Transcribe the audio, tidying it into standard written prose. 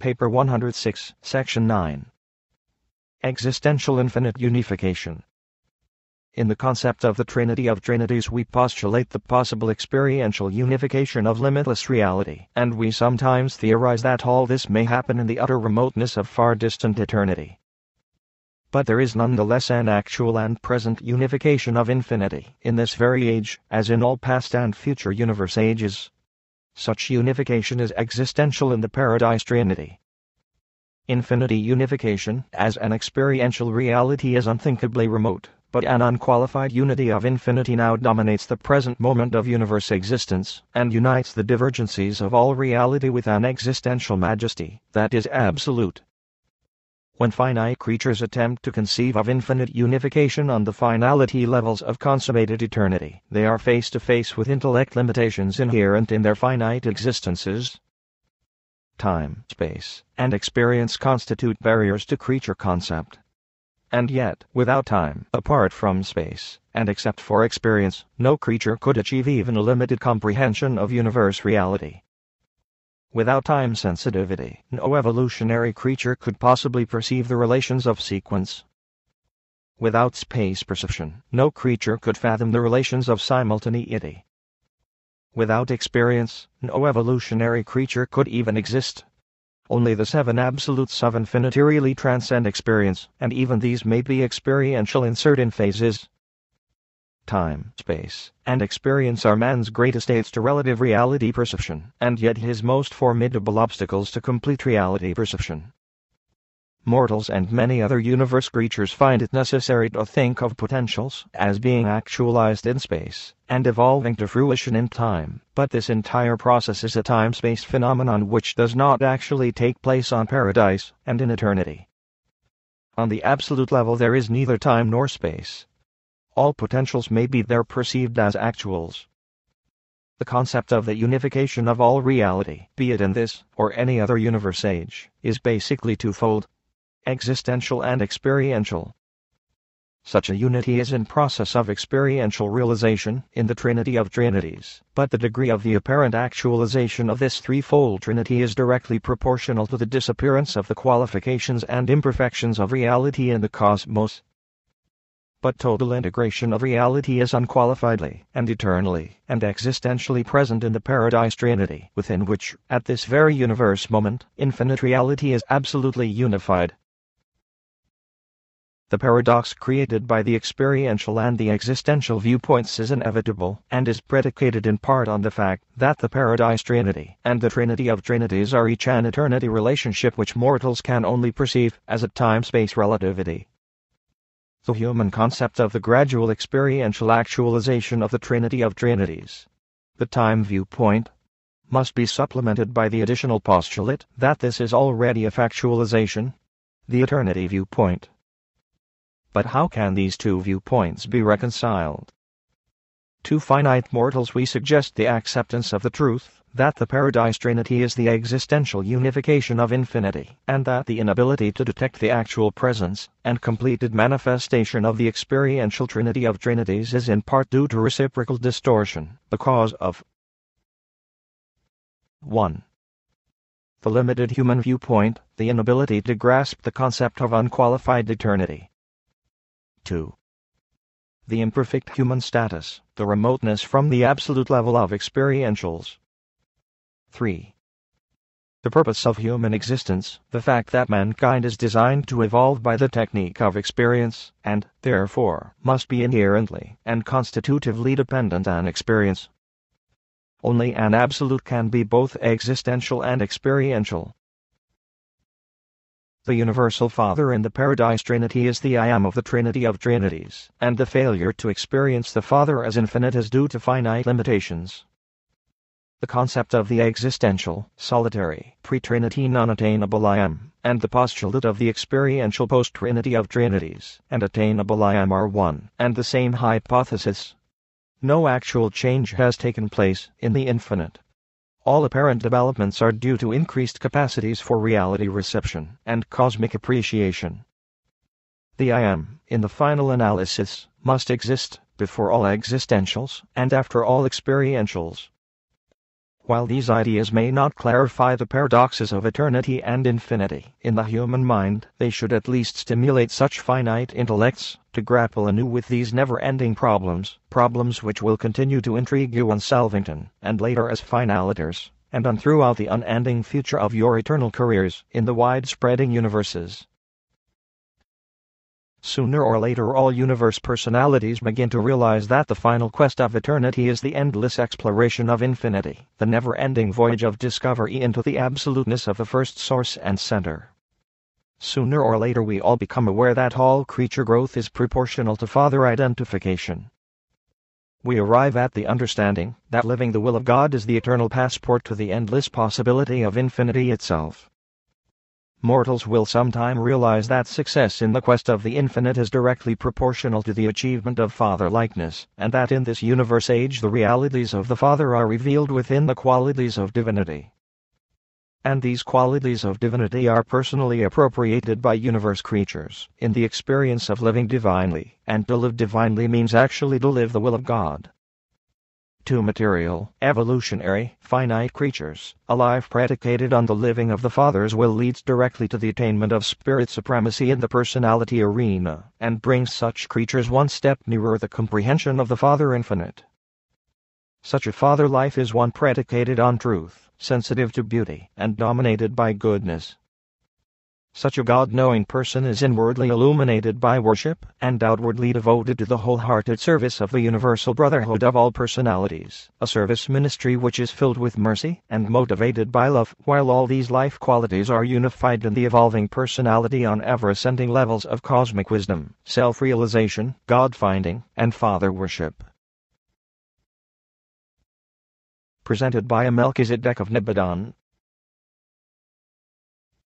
Paper 106, Section 9. Existential infinite unification. In the concept of the Trinity of Trinities we postulate the possible experiential unification of limitless reality, and we sometimes theorize that all this may happen in the utter remoteness of far distant eternity. But there is nonetheless an actual and present unification of infinity in this very age, as in all past and future universe ages. Such unification is existential in the Paradise Trinity. Infinity unification, as an experiential reality, is unthinkably remote, but an unqualified unity of infinity now dominates the present moment of universe existence, and unites the divergencies of all reality with an existential majesty that is absolute. When finite creatures attempt to conceive of infinite unification on the finality levels of consummated eternity, they are face to face with intellect limitations inherent in their finite existences. Time, space, and experience constitute barriers to creature concept. And yet, without time, apart from space, and except for experience, no creature could achieve even a limited comprehension of universe reality. Without time sensitivity, no evolutionary creature could possibly perceive the relations of sequence. Without space perception, no creature could fathom the relations of simultaneity. Without experience, no evolutionary creature could even exist. Only the seven absolutes of infinity really transcend experience, and even these may be experiential in certain phases. Time, space, and experience are man's greatest aids to relative reality perception, and yet his most formidable obstacles to complete reality perception. Mortals and many other universe creatures find it necessary to think of potentials as being actualized in space and evolving to fruition in time, but this entire process is a time-space phenomenon which does not actually take place on Paradise and in eternity. On the absolute level there is neither time nor space. All potentials may be there perceived as actuals. The concept of the unification of all reality, be it in this or any other universe age, is basically twofold: existential and experiential. Such a unity is in process of experiential realization in the Trinity of Trinities, but the degree of the apparent actualization of this threefold Trinity is directly proportional to the disappearance of the qualifications and imperfections of reality in the cosmos. But total integration of reality is unqualifiedly and eternally and existentially present in the Paradise Trinity, within which, at this very universe moment, infinite reality is absolutely unified. The paradox created by the experiential and the existential viewpoints is inevitable, and is predicated in part on the fact that the Paradise Trinity and the Trinity of Trinities are each an eternity relationship which mortals can only perceive as a time-space relativity. The human concept of the gradual experiential actualization of the Trinity of Trinities, the time viewpoint, must be supplemented by the additional postulate that this is already a factualization, the eternity viewpoint. But how can these two viewpoints be reconciled? To finite mortals we suggest the acceptance of the truth that the Paradise Trinity is the existential unification of infinity, and that the inability to detect the actual presence and completed manifestation of the experiential Trinity of Trinities is in part due to reciprocal distortion, the cause of 1. The limited human viewpoint, the inability to grasp the concept of unqualified eternity. 2. The imperfect human status, the remoteness from the absolute level of experientials. 3. The purpose of human existence, the fact that mankind is designed to evolve by the technique of experience, and, therefore, must be inherently and constitutively dependent on experience. Only an absolute can be both existential and experiential. The universal Father in the Paradise Trinity is the I Am of the Trinity of Trinities, and the failure to experience the Father as infinite is due to finite limitations. The concept of the existential, solitary, pre-Trinity non-attainable I Am, and the postulate of the experiential post-Trinity of Trinities and attainable I Am are one and the same hypothesis. No actual change has taken place in the infinite. All apparent developments are due to increased capacities for reality reception and cosmic appreciation. The I Am, in the final analysis, must exist before all existentials and after all experientials. While these ideas may not clarify the paradoxes of eternity and infinity in the human mind, they should at least stimulate such finite intellects to grapple anew with these never-ending problems which will continue to intrigue you on Salvington, and later as finaliters, and on throughout the unending future of your eternal careers in the wide-spreading universes. Sooner or later all universe personalities begin to realize that the final quest of eternity is the endless exploration of infinity, the never-ending voyage of discovery into the absoluteness of the first source and center. Sooner or later we all become aware that all creature growth is proportional to Father identification. We arrive at the understanding that living the will of God is the eternal passport to the endless possibility of infinity itself. Mortals will sometime realize that success in the quest of the infinite is directly proportional to the achievement of Father-likeness, and that in this universe age the realities of the Father are revealed within the qualities of divinity. And these qualities of divinity are personally appropriated by universe creatures in the experience of living divinely, and to live divinely means actually to live the will of God. To material, evolutionary, finite creatures, a life predicated on the living of the Father's will leads directly to the attainment of spirit supremacy in the personality arena, and brings such creatures one step nearer the comprehension of the Father infinite. Such a Father life is one predicated on truth, sensitive to beauty, and dominated by goodness. Such a God-knowing person is inwardly illuminated by worship, and outwardly devoted to the wholehearted service of the universal brotherhood of all personalities, a service ministry which is filled with mercy and motivated by love, while all these life qualities are unified in the evolving personality on ever-ascending levels of cosmic wisdom, self-realization, God-finding, and Father worship. Presented by a Melchizedek of Nibbidon.